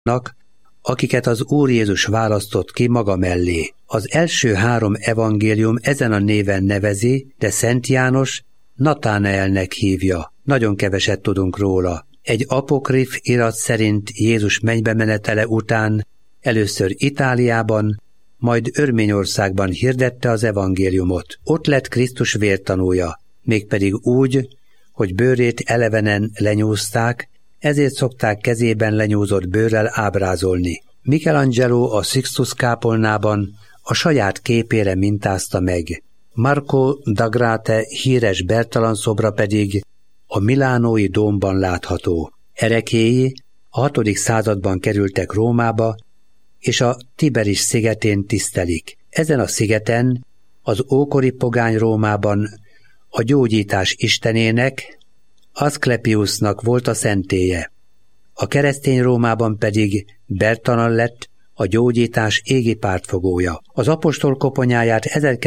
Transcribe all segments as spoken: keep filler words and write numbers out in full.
akiket az Úr Jézus választott ki maga mellé. Az első három evangélium ezen a néven nevezi, de Szent János Natánaelnek hívja. Nagyon keveset tudunk róla. Egy apokrif irat szerint Jézus mennybe menetele után először Itáliában, majd Örményországban hirdette az evangéliumot. Ott lett Krisztus vértanúja, mégpedig úgy, hogy bőrét elevenen lenyúzták, ezért szokták kezében lenyúzott bőrrel ábrázolni. Michelangelo a Sixtus kápolnában a saját képére mintázta meg. Marco da Grate híres Bertalan szobra pedig a milánói dómban látható. Erekéi a hatodik században kerültek Rómába, és a Tiberis szigetén tisztelik. Ezen a szigeten az ókori pogány Rómában a gyógyítás istenének, Aszklepiusnak volt a szentélye. A keresztény Rómában pedig Bertalan lett a gyógyítás égi pártfogója. Az apostol koponyáját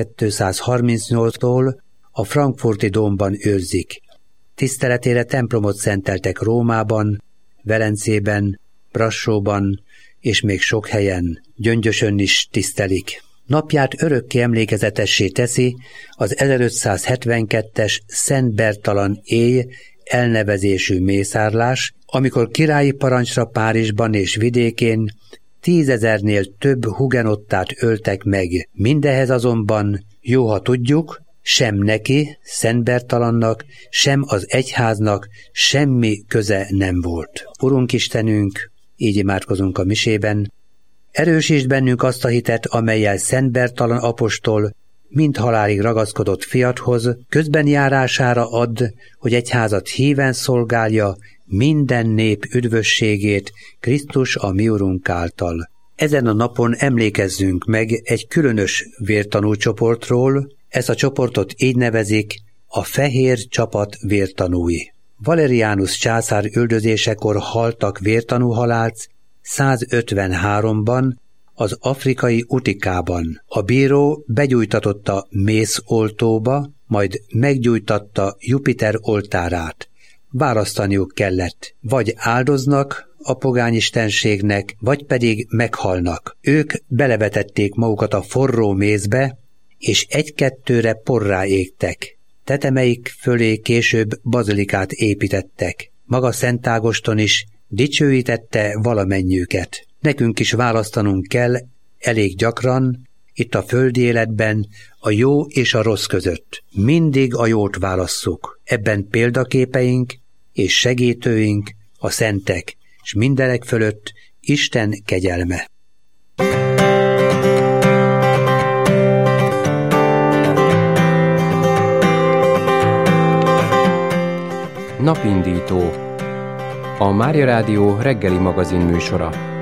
ezerkétszázharmincnyolctól a frankfurti dómban őrzik. Tiszteletére templomot szenteltek Rómában, Velencében, Brassóban és még sok helyen. Gyöngyösön is tisztelik. Napját örökké emlékezetessé teszi az ezerötszázhetvenkettes Szent Bertalan éj elnevezésű mészárlás, amikor királyi parancsra Párizsban és vidékén tízezernél több hugenottát öltek meg. Mindehez azonban, jó ha tudjuk, sem neki, Szent Bertalannak, sem az egyháznak semmi köze nem volt. Urunk Istenünk, így imádkozunk a misében, erősítsd bennünk azt a hitet, amellyel Szent Bertalan apostol mind halálig ragaszkodott fiathoz, közben járására add, hogy egyházat híven szolgálja minden nép üdvösségét Krisztus a mi Urunk által. Ezen a napon emlékezzünk meg egy különös vértanúcsoportról, ezt a csoportot így nevezik a fehér csapat vértanúi. Valerianus császár üldözésekor haltak vértanúhalált százötvenháromban az afrikai Utikában. A bíró begyújtatotta mészoltóba, majd meggyújtatta Jupiter oltárát. Választaniuk kellett, vagy áldoznak a pogányistenségnek, vagy pedig meghalnak. Ők belevetették magukat a forró mézbe, és egy-kettőre porrá égtek. Tetemeik fölé később bazilikát építettek. Maga Szent Ágoston is dicsőítette valamennyiüket. Nekünk is választanunk kell elég gyakran, itt a földi életben, a jó és a rossz között. Mindig a jót válasszuk. Ebben példaképeink és segítőink, a szentek, és mindenek fölött Isten kegyelme. Napindító, a Mária Rádió reggeli magazin műsora.